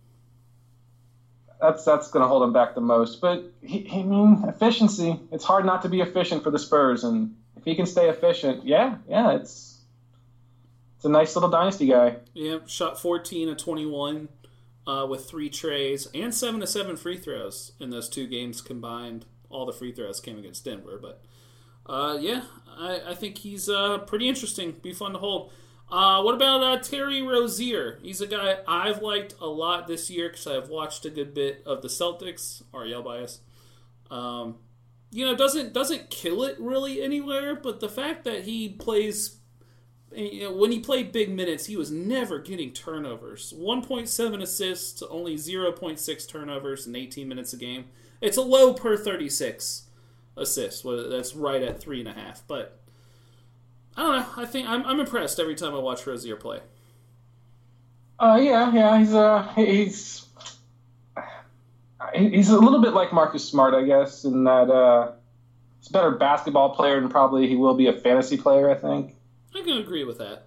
that's that's going to hold him back the most. But he, I mean, efficiency. It's hard not to be efficient for the Spurs, and if he can stay efficient, yeah, yeah, it's it's a nice little dynasty guy. Yeah, shot fourteen of twenty-one uh, with three trays and seven to seven free throws in those two games combined. All the free throws came against Denver, but. Uh, yeah, I, I think he's uh, pretty interesting. Be fun to hold. Uh, what about uh, Terry Rozier? He's a guy I've liked a lot this year because I've watched a good bit of the Celtics. Ariel bias. Um, you know, doesn't doesn't kill it really anywhere, but the fact that he plays, you know, when he played big minutes, he was never getting turnovers. one point seven assists to only zero point six turnovers in eighteen minutes a game. It's a low per thirty-six. Assists. Well, that's right at three and a half. But I don't know. I think I'm I'm impressed every time I watch Rozier play. Uh, yeah, yeah. He's uh he's he's a little bit like Marcus Smart, I guess, in that uh, he's a better basketball player than probably he will be a fantasy player. I think. I can agree with that.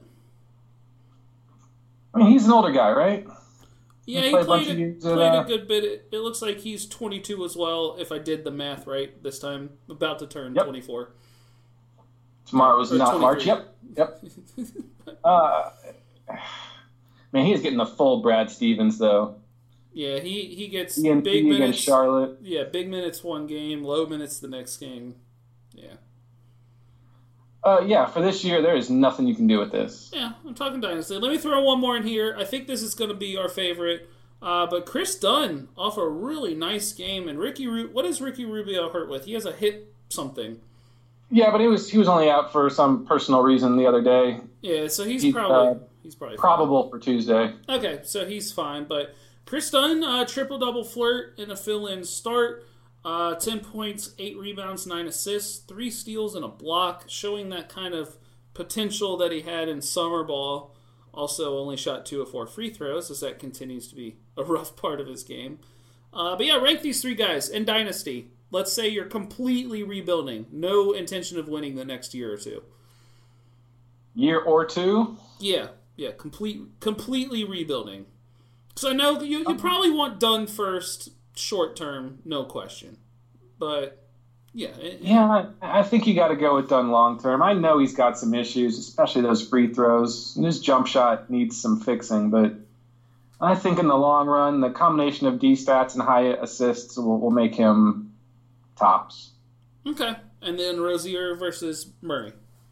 I mean, he's an older guy, right? Yeah, he he played, played, a, a, played uh, a good bit. It, it looks like he's twenty-two as well, if I did the math right this time. About to turn yep. twenty-four. Tomorrow was or not March. Yep, yep. uh, man, he's getting the full Brad Stevens, though. Yeah, he, he gets he and, big he minutes. Against Charlotte. Yeah, big minutes one game, low minutes the next game. Yeah. Uh, yeah, for this year, there is nothing you can do with this. Yeah, I'm talking Dynasty. Let me throw one more in here. I think this is going to be our favorite. Uh, but Chris Dunn off a really nice game. And Ricky Ru- what is Ricky Rubio hurt with? He has a hip something. Yeah, but he was he was only out for some personal reason the other day. Yeah, so he's, he's probably uh, he's probably probable fine. for Tuesday. Okay, so he's fine. But Chris Dunn, uh, triple-double flirt in a fill-in start. Uh, ten points, eight rebounds, nine assists, three steals, and a block, showing that kind of potential that he had in summer ball. Also only shot two of four free throws, as that continues to be a rough part of his game. Uh, but yeah, rank these three guys in Dynasty. Let's say you're completely rebuilding. No intention of winning the next year or two. Year or two? Yeah, yeah, complete, completely rebuilding. Because I know you, you probably want Dunn first, short term, no question. But, yeah. It, yeah, I think you got to go with Dunn long term. I know he's got some issues, especially those free throws. And his jump shot needs some fixing, but I think in the long run, the combination of D stats and high assists will, will make him tops. Okay. And then Rozier versus Murray.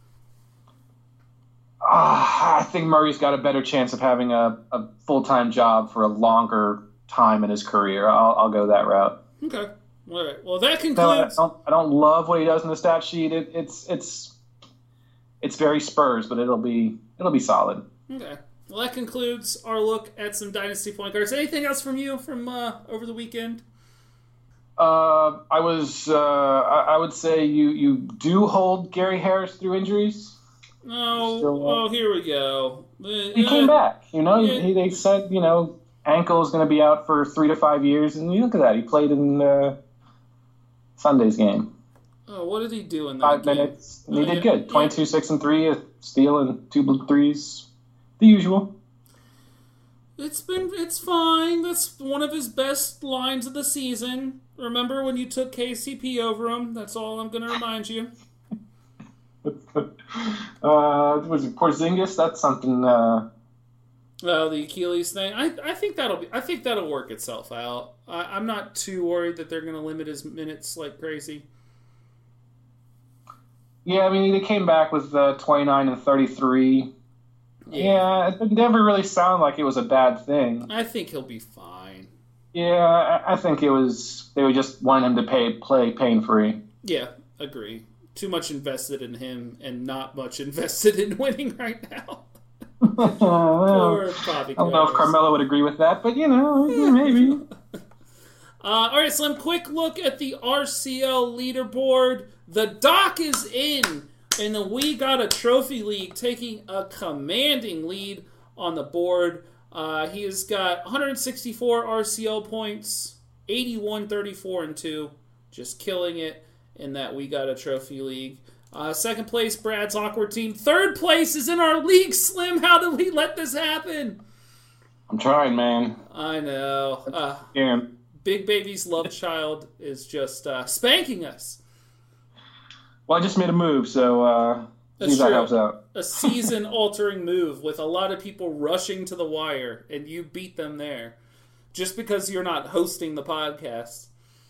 Uh, I think Murray's got a better chance of having a, a full-time job for a longer time in his career. I'll, I'll go that route. Okay. All right. Well, that concludes. No, I, don't, I don't love what he does in the stat sheet. It, it's it's it's very Spurs, but it'll be it'll be solid. Okay. Well, that concludes our look at some Dynasty point guards. Anything else from you from uh, over the weekend? Uh, I was. Uh, I, I would say you you do hold Gary Harris through injuries. Oh, Still, uh, oh, here we go. He came back. You know, Yeah. he, they said you know ankle is going to be out for three to five years, and you look at that. He played in uh, Sunday's game. Oh, what did he do in that Five game? minutes. And he Oh, did yeah. good. twenty-two, six, and three, a steal and two blue threes. The usual. It's been, it's fine. That's one of his best lines of the season. Remember when you took K C P over him? That's all I'm going to remind you. uh, was it Porzingis? That's something. Uh, Oh, the Achilles thing. I, I think that'll be. I think that'll work itself out. I, I'm not too worried that they're going to limit his minutes like crazy. yeah, I mean, they came back with uh, twenty-nine and thirty-three. Yeah. yeah, it never really sounded like it was a bad thing. I think he'll be fine. Yeah, I, I think it was. They were just wanting him to pay play pain free. Yeah, agree. Too much invested in him and not much invested in winning right now. Poor Bobby I don't know if Carlos. Carmelo would agree with that, but you know, maybe. Uh, all right, Slim, quick look at the R C L leaderboard. The Doc is in, and the We Got a Trophy League taking a commanding lead on the board. Uh, he has got one hundred sixty-four R C L points, eighty-one, thirty-four, and two. Just killing it in that We Got a Trophy League. Uh, second place, Brad's Awkward Team. Third place is in our league, Slim. How did we let this happen? I'm trying, man. I know. Uh, Yeah. Big Baby's love child is just uh, spanking us. Well, I just made a move, so uh, That's see if that true. helps out. A season-altering move with a lot of people rushing to the wire, and you beat them there. Just because you're not hosting the podcast.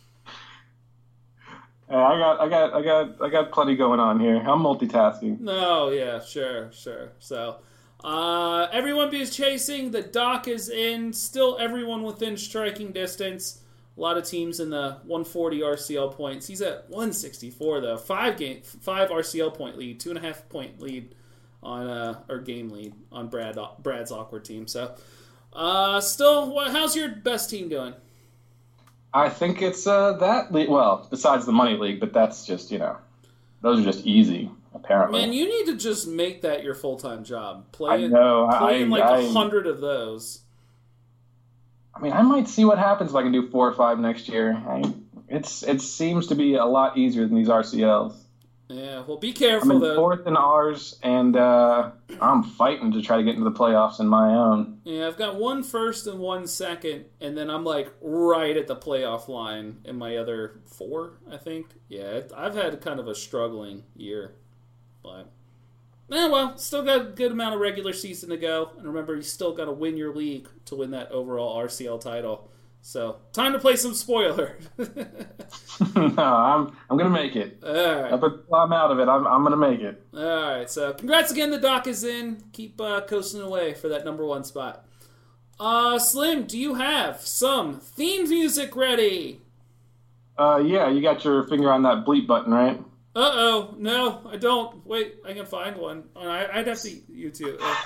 Yeah, I got, I got, I got, I got plenty going on here. I'm multitasking. No, yeah, sure, sure. So, uh, everyone is chasing. The Doc is in. Still everyone within striking distance. A lot of teams in the one forty R C L points. He's at one sixty-four though. Five game, five R C L point lead, two and a half point lead on uh or game lead on Brad Brad's Awkward Team. So, uh, still, what, how's your best team doing? I think it's uh, that league. Well, besides the money league, but that's just you know, those are just easy. Apparently, Man, you need to just make that your full time job. Play I know. play I, in like I, a hundred of those. I mean, I might see what happens if I can do four or five next year. I, it's it seems to be a lot easier than these R C Ls. Yeah, well, be I'm careful in though. fourth in ours, and uh, I'm fighting to try to get into the playoffs in my own. Yeah, I've got one first and one second, and then I'm like right at the playoff line in my other four, I think. Yeah, I've had kind of a struggling year. But, eh, well, still got a good amount of regular season to go. And remember, you still got to win your league to win that overall R C L title. So, time to play some spoiler. No, I'm I'm gonna make it. All right. Up until I'm out of it, I'm I'm gonna make it. All right, so congrats again. The Doc is in. Keep uh, coasting away for that number one spot. Uh, Slim, do you have some theme music ready? Uh, yeah, you got your finger on that bleep button, right? Uh-oh. No, I don't. Wait, I can find one. I, I'd have to YouTube. Uh,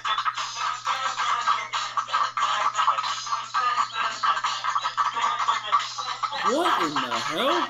what in the hell?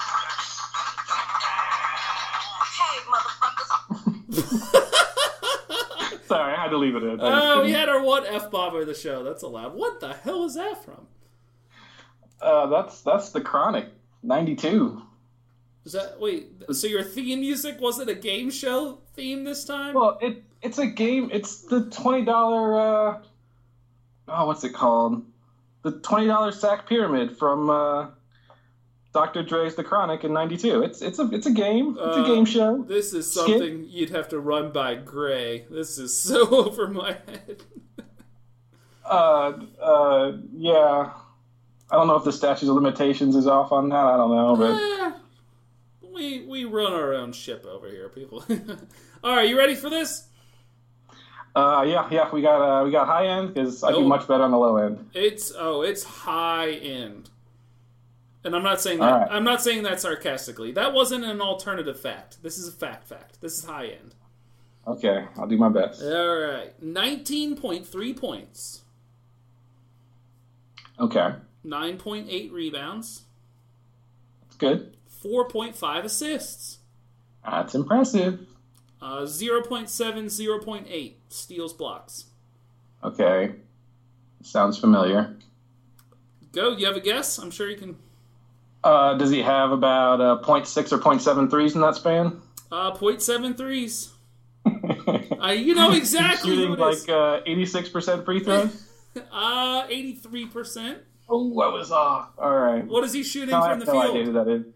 Sorry, I had to leave it in. Oh, we had our one F-bomb of the show. That's allowed. What the hell is that from? Uh, that's that's the Chronic ninety-two. Is that wait? So your theme music wasn't a game show theme this time? Well, it it's a game. It's the twenty dollar. Uh, oh, what's it called? The twenty dollar sack pyramid from uh, Doctor Dre's The Chronic in ninety-two. It's it's a it's a game. It's a Uh, game show. This is Skip. something you'd have to run by Gray. This is so over my head. Uh, uh, yeah. I don't know if the statute of limitations is off on that. I don't know, but Eh, we we run our own ship over here, people. All right, you ready for this? uh, yeah, yeah. We got uh, we got high end because I do Oh. much better on the low end. It's oh, it's high end. And I'm not saying that. All right. I'm not saying that sarcastically. That wasn't an alternative fact. This is a fact. Fact. This is high end. Okay, I'll do my best. All right. nineteen point three points. Okay. nine point eight rebounds. That's good. four point five assists. That's impressive. Uh, zero point seven, zero point eight steals, blocks. Okay. Sounds familiar. Go, you have a guess? I'm sure you can. Uh, does he have about uh, zero point six or zero point seven threes in that span? Uh, zero point seven threes. uh, you know exactly Shooting who it like is. uh, eighty-six percent free throws? uh, eighty-three percent. Oh, I was off. All right. What is he shooting No, I from have the no field? idea who that is.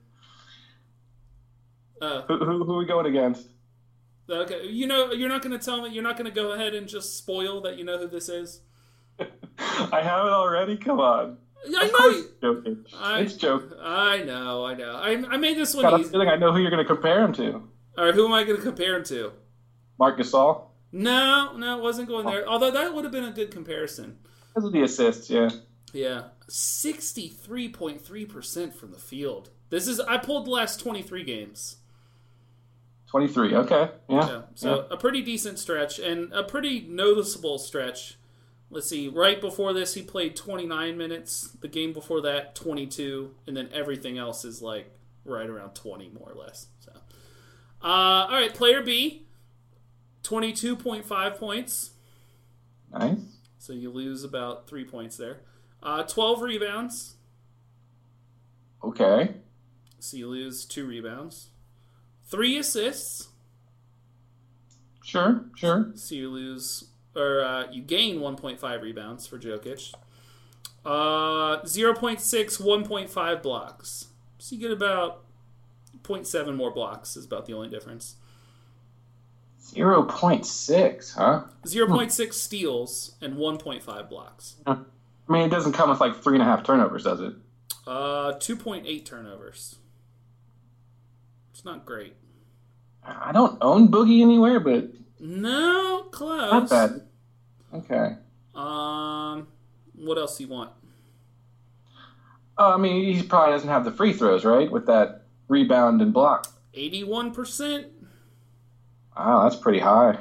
Uh, Who, who, who are we going against? okay, you know, you're not going to tell me. You're not going to go ahead and just spoil that you know who this is. I have it already? Come on. I Of know. course You, it's joking. I, It's joking. I know. I know. I, I made this one God, I'm easy. feeling I know who you're going to compare him to. All right, who am I going to compare him to? Marc Gasol? No, no, it wasn't going there. Although that would have been a good comparison. Because of the assists, yeah. Yeah, sixty-three point three percent from the field. This is I pulled the last twenty-three games. twenty-three, okay. Yeah. Yeah, so yeah. a pretty decent stretch and a pretty noticeable stretch. Let's see, right before this he played twenty-nine minutes. The game before that, twenty-two, and then everything else is like right around twenty more or less. So, uh, all right, player B, twenty-two point five points. Nice. So you lose about three points there. Uh, twelve rebounds. Okay. So you lose two rebounds. Three assists. Sure, sure. So you lose, or uh, you gain one point five rebounds for Jokic. Uh, zero point six, one point five blocks. So you get about zero point seven more blocks is about the only difference. zero point six, huh? zero point six steals and one point five blocks. I mean, it doesn't come with like three and a half turnovers, does it? Uh, two point eight turnovers. It's not great. I don't own Boogie anywhere, but No, close. not bad. Okay. Um, what else do you want? Uh, I mean, he probably doesn't have the free throws, right? With that rebound and block. eighty-one percent. Wow, that's pretty high.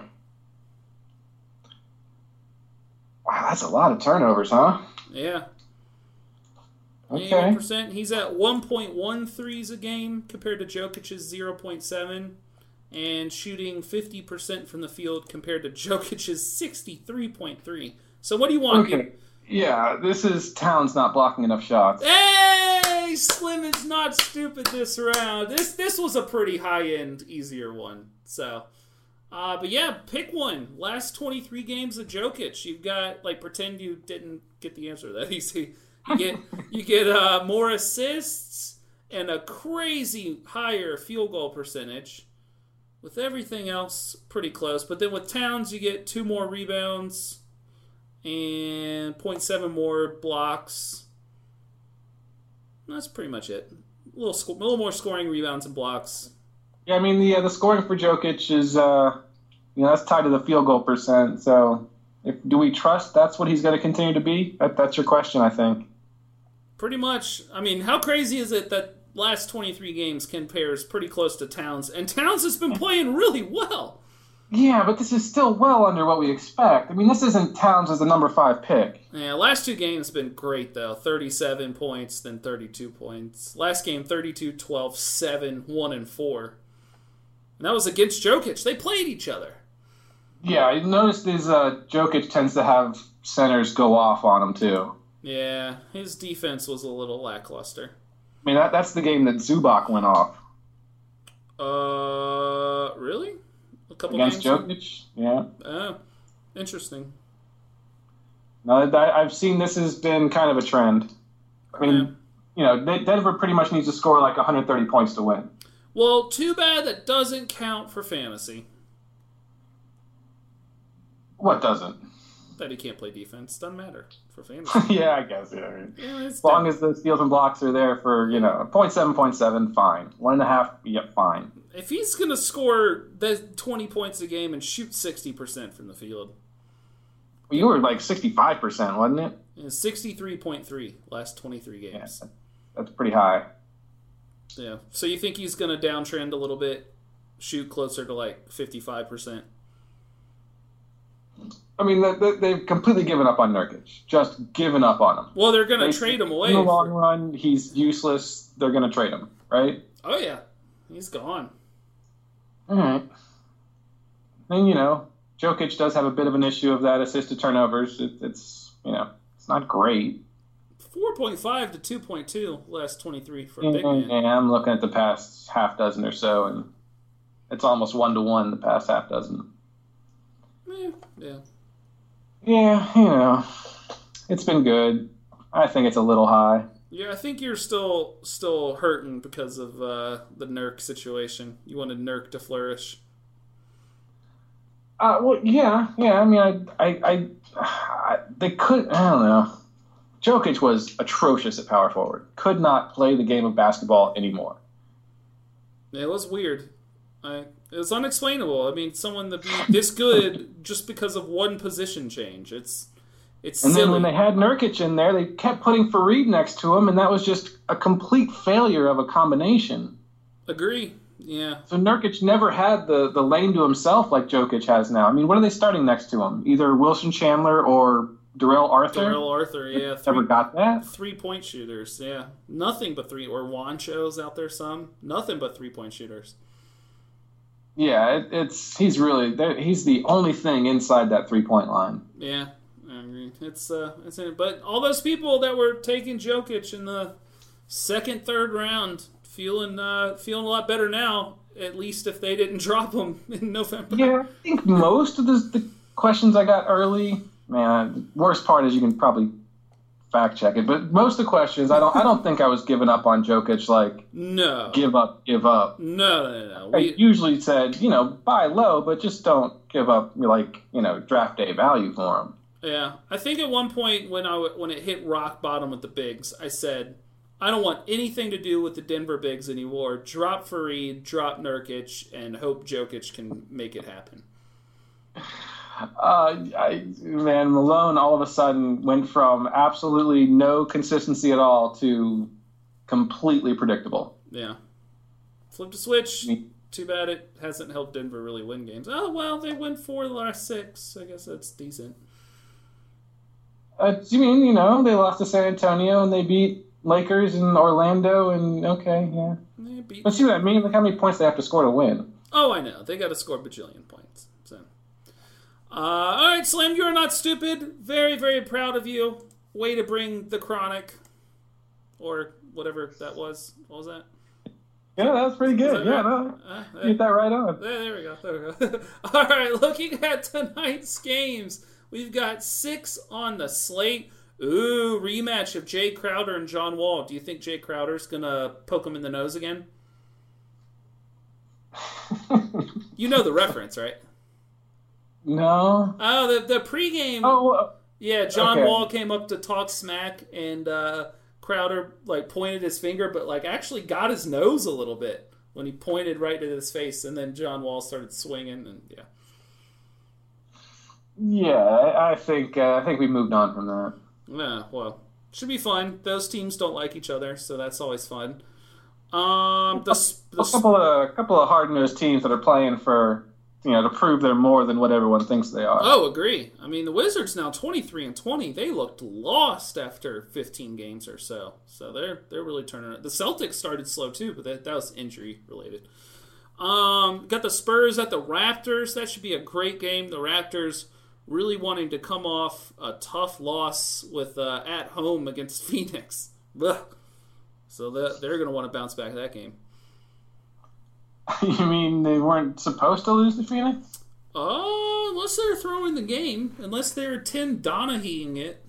Wow, that's a lot of turnovers, huh? Yeah. Okay. eighty percent. He's at one point one threes a game compared to Jokic's zero point seven. And shooting fifty percent from the field compared to Jokic's sixty-three point three. So what do you want? Okay. Yeah, this is Towns not blocking enough shots. Hey! Slim is not stupid this round. This this was a pretty high-end, easier one. So, uh, but yeah, pick one. Last twenty-three games of Jokic. You've got, like, pretend you didn't get the answer that easy. You get, you get uh, more assists and a crazy higher field goal percentage. With everything else, pretty close. But then with Towns, you get two more rebounds and zero point seven more blocks. That's pretty much it. A little, sco- a little more scoring, rebounds, and blocks. Yeah, I mean, the, uh, the scoring for Jokic is, uh, you know, that's tied to the field goal percent. So, if do we trust that's what he's going to continue to be? That, that's your question, I think. Pretty much. I mean, how crazy is it that last twenty-three games compares pretty close to Towns, and Towns has been playing really well. Yeah, but this is still well under what we expect. I mean, this isn't Towns as the number five pick. Yeah, last two games been great, though. thirty-seven points, then thirty-two points. Last game, thirty-two, twelve, seven, one, and four. And that was against Jokic. They played each other. Yeah, I noticed this uh, Jokic tends to have centers go off on him, too. Yeah, his defense was a little lackluster. I mean, that, that's the game that Zubac went off. Uh, really? A couple Against games? Jokic? Yeah. Oh, interesting. No, that, I've seen this has been kind of a trend. I mean, Yeah. you know, De- Denver pretty much needs to score like one hundred thirty points to win. Well, too bad that doesn't count for fantasy. What doesn't? That he can't play defense. Doesn't matter for fantasy. Yeah, I guess. Yeah, I mean, Yeah, it's as long dumb. as the steals and blocks are there for, you know, point seven, point seven, fine. One and a half, yep, fine. If he's going to score the twenty points a game and shoot sixty percent from the field, Well, you were like sixty-five percent, wasn't it? and sixty-three point three last twenty-three Yeah, games. that's pretty high. Yeah. yeah. So you think he's going to downtrend a little bit, shoot closer to like fifty-five percent? I mean, they, they, they've completely given up on Nurkic. Just given up on him. Well, they're going They- to trade him away. In the for- long run, he's useless. They're going to trade him, right? Oh, yeah. He's gone. All right. And, you know, Jokic does have a bit of an issue of that assist to turnovers. It, it's, you know, it's not great. four point five to two point two last twenty-three for a And, big man. and I'm looking at the past half dozen or so, and it's almost one to one the past half dozen. Yeah, yeah. Yeah, you know, it's been good. I think it's a little high. Yeah, I think you're still still hurting because of uh, the Nurk situation. You wanted Nurk to flourish. Uh, well, yeah, yeah. I mean, I, I, I, I, they could. I don't know. Jokic was atrocious at power forward. Could not play the game of basketball anymore. It was weird. I, it was unexplainable. I mean, someone to be this good just because of one position change. It's it's And silly. then when they had Nurkic in there, they kept putting Fareed next to him, and that was just a complete failure of a combination. Agree. Yeah. So Nurkic never had the, the lane to himself like Jokic has now. I mean, what are they starting next to him? Either Wilson Chandler or Darrell Arthur? Darrell Arthur, yeah. Never got that. Three-point shooters, yeah. Nothing but three. Or Wancho's out there some. Nothing but three-point shooters. Yeah, it, it's he's really he's the only thing inside that three point line. Yeah, I mean, it's uh, it's but all those people that were taking Jokic in the second, third round, feeling uh, feeling a lot better now. At least if they didn't drop him in November. Yeah, I think most of the, the questions I got early, man. The worst part is you can probably fact check it, but most of the questions I don't I don't think I was giving up on Jokic like No. give up, give up. No, no, no. I We, usually said, you know, buy low, but just don't give up, like, you know, draft day value for him. yeah, I think at one point when I when it hit rock bottom with the bigs, I said, I don't want anything to do with the Denver bigs anymore. Drop Fareed, drop Nurkic, and hope Jokic can make it happen. Uh, I, man, Malone all of a sudden went from absolutely no consistency at all to completely predictable. Yeah. Flipped a switch. Too bad it hasn't helped Denver really win games. Oh, well, they win four of the last six. I guess that's decent. Uh, you mean, you know, they lost to San Antonio and they beat Lakers and Orlando and, okay, yeah. They beat... But see what I mean? Look how many points they have to score to win. Oh, I know. They got to score a bajillion points. So, uh, all right, Slim, you are not stupid. Very, very proud of you. Way to bring the Chronic, or whatever that was. What was that? Yeah, that was pretty good. that Yeah, right? no, Uh, you get that right on. There, there we go. There we go. All right, looking at tonight's games, we've got six on the slate. Ooh, rematch of Jay Crowder and John Wall. Do you think Jay Crowder's gonna poke him in the nose again? You know the reference, right? No. Oh, the the pregame. Oh, well, Yeah, John okay. Wall came up to talk smack, and uh, Crowder like pointed his finger, but like actually got his nose a little bit when he pointed right at his face, and then John Wall started swinging, and yeah. yeah, I I think uh, I think we moved on from that. Yeah, well, should be fun. Those teams don't like each other, so that's always fun. Um, the, the A couple of a couple of hard-nosed teams that are playing for, you know, to prove they're more than what everyone thinks they are. oh, agree. I mean, the Wizards now twenty-three and twenty. They looked lost after fifteen games or so, so they're they're really turning it. The Celtics started slow too, but that that was injury related. Um, got the Spurs at the Raptors. That should be a great game. The Raptors really wanting to come off a tough loss with uh, at home against Phoenix. Ugh. So they're, they're going to want to bounce back that game. You mean they weren't supposed to lose to Phoenix? Oh, unless they're throwing the game. Unless they're Tim Donahueing it.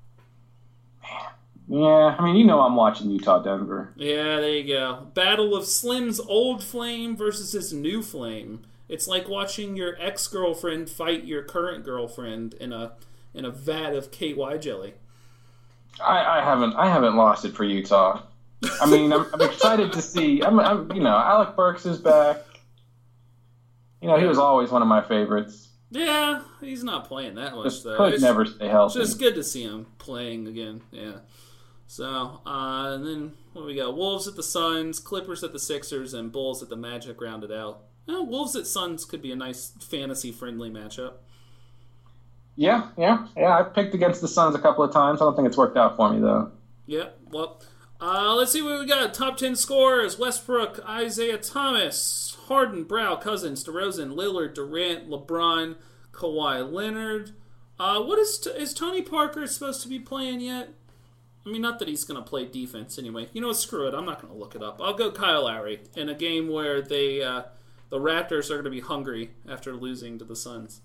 Yeah, I mean, you know I'm watching Utah-Denver. Yeah, there you go. Battle of Slim's old flame versus his new flame. It's like watching your ex-girlfriend fight your current girlfriend in a in a vat of K Y jelly. I, I haven't I haven't lost it for Utah. I mean, I'm, I'm excited to see. I'm, I'm, you know, Alec Burks is back. You know, he was always one of my favorites. Yeah, he's not playing that much Just though. could It's never stay healthy. just good to see him playing again. Yeah. So, uh, and then what do we got? Wolves at the Suns, Clippers at the Sixers, and Bulls at the Magic rounded out. Well, Wolves at Suns could be a nice fantasy-friendly matchup. Yeah, yeah, yeah. I've picked against the Suns a couple of times. I don't think it's worked out for me, though. Yeah, well, uh, let's see what we got. Top ten scorers: Westbrook, Isaiah Thomas, Harden, Brow, Cousins, DeRozan, Lillard, Durant, LeBron, Kawhi Leonard. Uh, what is t- is Tony Parker supposed to be playing yet? I mean, not that he's going to play defense anyway. You know what? Screw it. I'm not going to look it up. I'll go Kyle Lowry in a game where they uh, the Raptors are going to be hungry after losing to the Suns.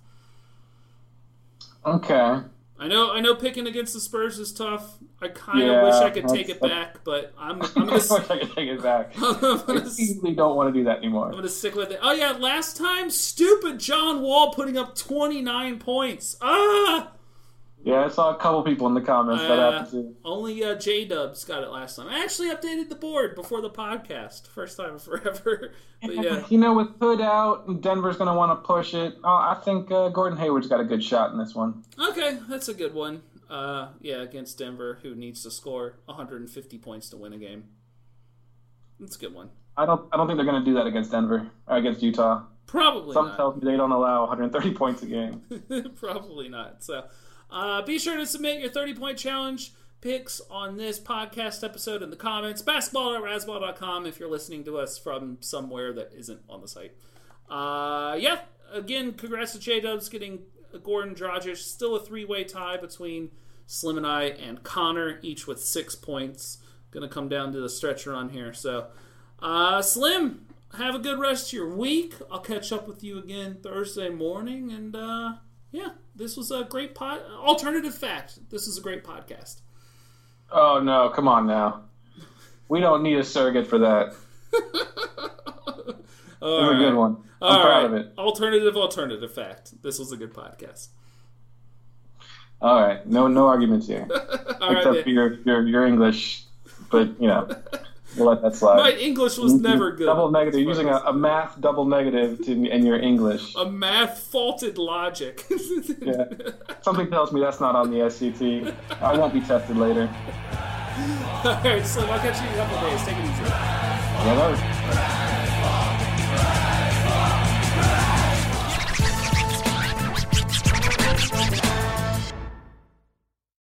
Okay. I know. I know. Picking against the Spurs is tough. I kind of Yeah, wish I could that's- take it that's- back, but I'm. I'm I going wish to. I could take it back. I'm I gonna, easily don't want to do that anymore. I'm gonna stick with it. Oh yeah, last time, stupid John Wall putting up twenty-nine points. Ah, Yeah, I saw a couple people in the comments that Uh, happened to. only uh, J Dubs got it last time. I actually updated the board before the podcast, first time in forever. But yeah, You know, with Hood out, Denver's going to want to push it. Uh, I think uh, Gordon Hayward's got a good shot in this one. okay, that's a good one. Uh, yeah, against Denver, who needs to score one hundred fifty points to win a game. That's a good one. I don't. I don't think they're going to do that against Denver or against Utah. Probably Some not. tells me they don't allow one hundred thirty points a game. Probably not. So uh, be sure to submit your thirty-point challenge picks on this podcast episode in the comments. Basketball at rasball dot com if you're listening to us from somewhere that isn't on the site. Uh, yeah, again, congrats to J-Dubs getting Gordon Dragic. Still a three-way tie between Slim and I and Connor, each with six points. Going to come down to the stretch run here. So, uh, Slim, have a good rest of your week. I'll catch up with you again Thursday morning. And, uh, yeah, this was a great pod. Alternative fact. This is a great podcast. Oh, no. Come on now. We don't need a surrogate for that. All It was a good right. one. I'm All proud right. of it. Alternative, alternative fact. This was a good podcast. All right. No no arguments here. All right, Except man. for your, your, your English. But, you know, we'll let that slide. My English was never good. Double negative. Using a, a math double negative to, in your English. A math faulted logic. Yeah. Something tells me that's not on the S C T. I won't be tested later. All right, so I'll catch you in a couple of days. Take it easy. Yeah, that was-